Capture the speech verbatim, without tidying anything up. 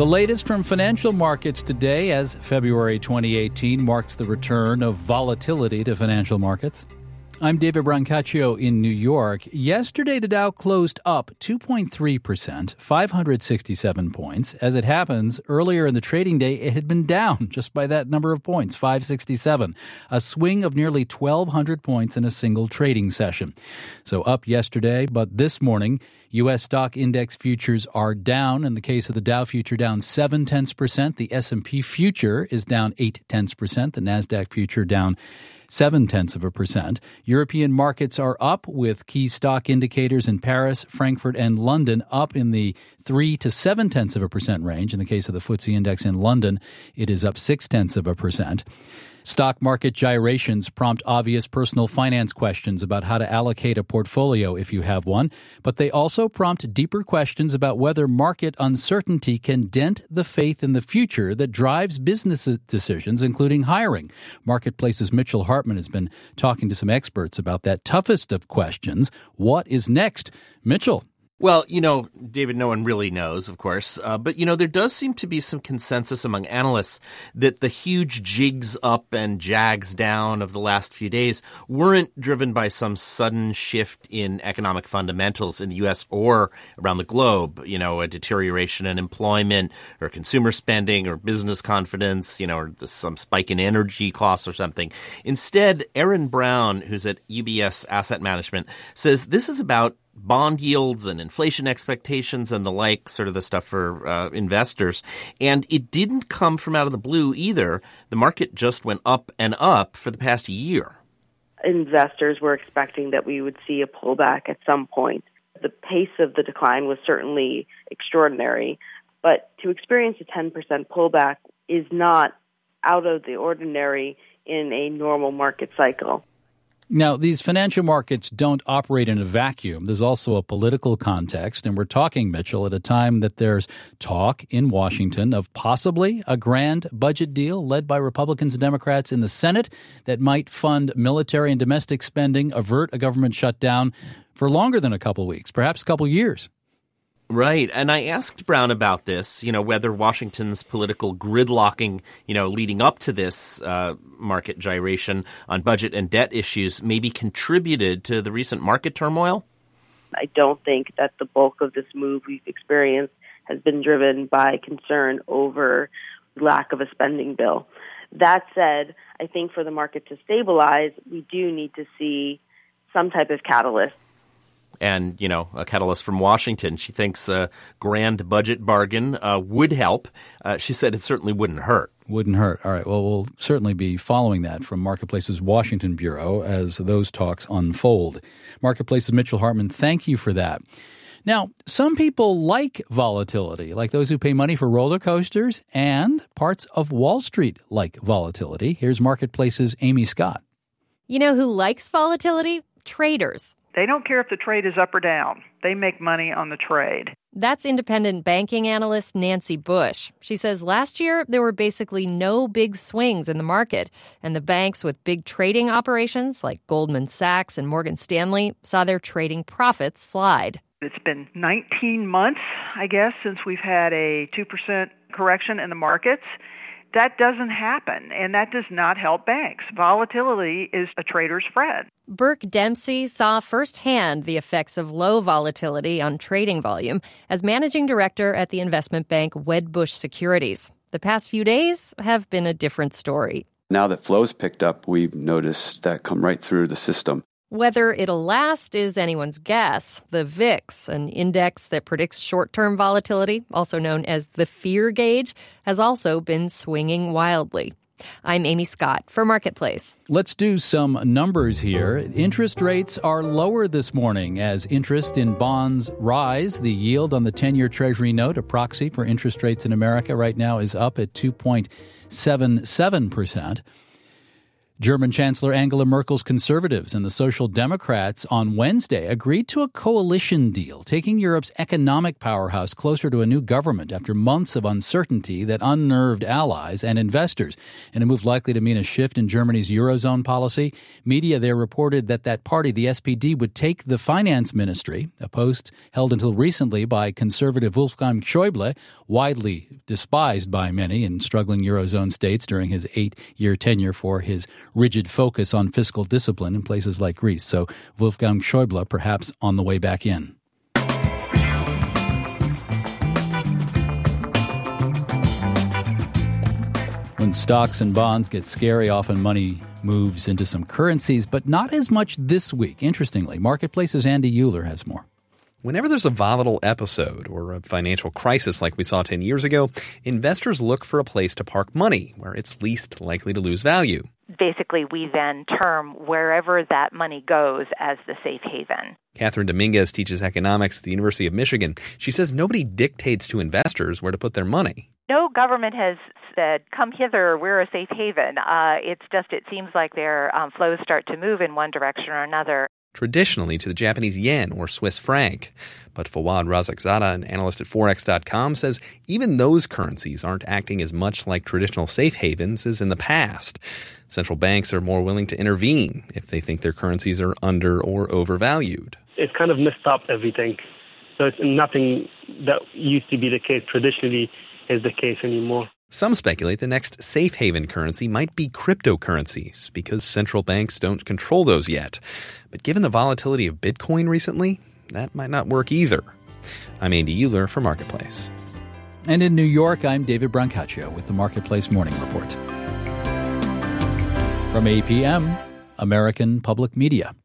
The latest from financial markets today, as February twenty eighteen marks the return of volatility to financial markets. I'm David Brancaccio in New York. Yesterday, the Dow closed up two point three percent, five hundred sixty-seven points. As it happens, earlier in the trading day, it had been down just by that number of points, five sixty-seven, a swing of nearly twelve hundred points in a single trading session. So up yesterday, but this morning, U S stock index futures are down. In the case of the Dow future, down seven tenths percent. The S and P future is down eight tenths percent. The NASDAQ future down seven tenths of a percent. European markets are up, with key stock indicators in Paris, Frankfurt, and London up in the three to seven tenths of a percent range. In the case of the F T S E index in London, it is up six tenths of a percent. Stock market gyrations prompt obvious personal finance questions about how to allocate a portfolio if you have one, but they also prompt deeper questions about whether market uncertainty can dent the faith in the future that drives business decisions, including hiring. Marketplace's Mitchell Hartman has been talking to some experts about that toughest of questions. What is next? Mitchell. Well, you know, David, no one really knows, of course. Uh, but, you know, there does seem to be some consensus among analysts that the huge jigs up and jags down of the last few days weren't driven by some sudden shift in economic fundamentals in the U S or around the globe, you know, a deterioration in employment or consumer spending or business confidence, you know, or some spike in energy costs or something. Instead, Aaron Brown, who's at U B S Asset Management, says this is about bond yields and inflation expectations and the like, sort of the stuff for uh, investors. And it didn't come from out of the blue either. The market just went up and up for the past year. Investors were expecting that we would see a pullback at some point. The pace of the decline was certainly extraordinary, but to experience a ten percent pullback is not out of the ordinary in a normal market cycle. Now, these financial markets don't operate in a vacuum. There's also a political context, and we're talking, Mitchell, at a time that there's talk in Washington of possibly a grand budget deal led by Republicans and Democrats in the Senate that might fund military and domestic spending, avert a government shutdown for longer than a couple weeks, perhaps a couple years. Right. And I asked Brown about this, you know, whether Washington's political gridlocking, you know, leading up to this uh, market gyration on budget and debt issues maybe contributed to the recent market turmoil. I don't think that the bulk of this move we've experienced has been driven by concern over lack of a spending bill. That said, I think for the market to stabilize, we do need to see some type of catalyst. And, you know, a catalyst from Washington. She thinks a grand budget bargain uh, would help. Uh, she said it certainly wouldn't hurt. Wouldn't hurt. All right. Well, we'll certainly be following that from Marketplace's Washington Bureau as those talks unfold. Marketplace's Mitchell Hartman, thank you for that. Now, some people like volatility, like those who pay money for roller coasters, and parts of Wall Street like volatility. Here's Marketplace's Amy Scott. You know who likes volatility? Traders. They don't care if the trade is up or down. They make money on the trade. That's independent banking analyst Nancy Bush. She says last year there were basically no big swings in the market, and the banks with big trading operations like Goldman Sachs and Morgan Stanley saw their trading profits slide. It's been nineteen months, I guess, since we've had a two percent correction in the markets. That doesn't happen, and that does not help banks. Volatility is a trader's friend. Burke Dempsey saw firsthand the effects of low volatility on trading volume as managing director at the investment bank Wedbush Securities. The past few days have been a different story. Now that flow's picked up, we've noticed that come right through the system. Whether it'll last is anyone's guess. The V I X, an index that predicts short-term volatility, also known as the fear gauge, has also been swinging wildly. I'm Amy Scott for Marketplace. Let's do some numbers here. Interest rates are lower this morning as interest in bonds rise. The yield on the ten-year Treasury note, a proxy for interest rates in America right now, is up at two point seven seven percent. German Chancellor Angela Merkel's Conservatives and the Social Democrats on Wednesday agreed to a coalition deal, taking Europe's economic powerhouse closer to a new government after months of uncertainty that unnerved allies and investors. In a move likely to mean a shift in Germany's Eurozone policy, media there reported that that party, the S P D, would take the finance ministry, a post held until recently by conservative Wolfgang Schäuble, widely despised by many in struggling Eurozone states during his eight-year tenure for his rigid focus on fiscal discipline in places like Greece. So Wolfgang Schäuble perhaps on the way back in. When stocks and bonds get scary, often money moves into some currencies, but not as much this week. Interestingly, Marketplace's Andy Euler has more. Whenever there's a volatile episode or a financial crisis like we saw ten years ago, investors look for a place to park money where it's least likely to lose value. Basically, we then term wherever that money goes as the safe haven. Catherine Dominguez teaches economics at the University of Michigan. She says nobody dictates to investors where to put their money. No government has said, come hither, we're a safe haven. Uh, it's just it seems like their um, flows start to move in one direction or another. Traditionally to the Japanese yen or Swiss franc. But Fawad Razakzada, an analyst at Forex dot com, says even those currencies aren't acting as much like traditional safe havens as in the past. Central banks are more willing to intervene if they think their currencies are under or overvalued. It's kind of messed up everything. So it's nothing that used to be the case traditionally is the case anymore. Some speculate the next safe haven currency might be cryptocurrencies because central banks don't control those yet. But given the volatility of Bitcoin recently, that might not work either. I'm Andy Euler for Marketplace. And in New York, I'm David Brancaccio with the Marketplace Morning Report. From A P M, American Public Media.